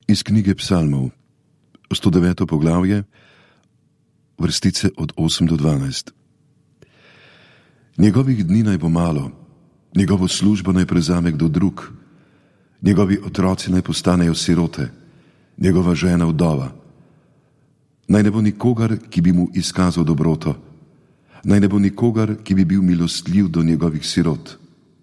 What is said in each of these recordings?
Iz knjige Psalmov, 109. poglavje, vrstice od 8 do 12. Njegovih dni naj bo malo, njegovo službo naj prevzame kdo drug, njegovi otroci naj postanejo sirote, njegova žena vdova. Naj ne bo nikogar, ki bi mu izkazal dobroto, naj ne bo nikogar, ki bi bil milostljiv do njegovih sirot.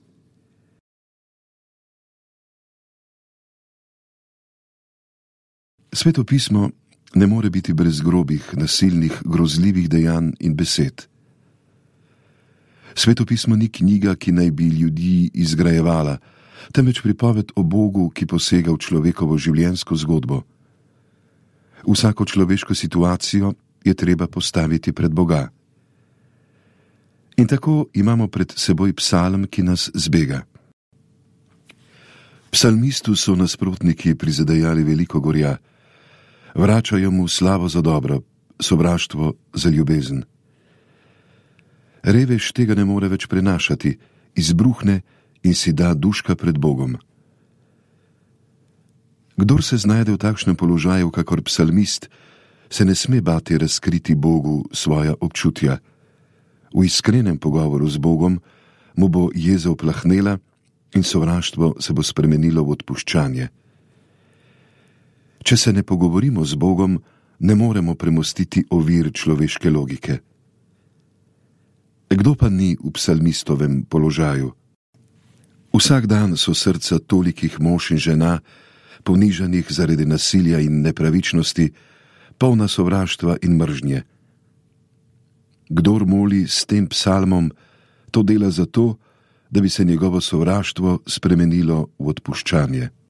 Sveto pismo ne more biti brez grobih, nasilnih, grozljivih dejanj in besed. Sveto pismo ni knjiga, ki naj bi ljudi izgrajevala, temveč pripoved o Bogu, ki posega v človekovo življenjsko zgodbo. Vsako človeško situacijo je treba postaviti pred Boga. In tako imamo pred seboj psalm, ki nas zbega. Psalmistu so nasprotniki prizadejali veliko gorja, vračajo mu slavo za dobro, sovraštvo za ljubezen. Revež tega ne more več prenašati, izbruhne in si da duška pred Bogom. Kdor se znajde v takšnem položaju kakor psalmist, se ne sme bati razkriti Bogu svoja občutja. V iskrenem pogovoru z Bogom mu bo jeza uplahnela in sovraštvo se bo spremenilo v odpuščanje. Če se ne pogovorimo z Bogom, ne moremo premostiti ovir človeške logike. Kdo pa ni v psalmistovem položaju? Vsak dan so srca tolikih mož in žena, ponižanih zaradi nasilja in nepravičnosti, polna sovraštva in mržnje. Kdor moli s tem psalmom, to dela zato, da bi se njegovo sovraštvo spremenilo v odpuščanje.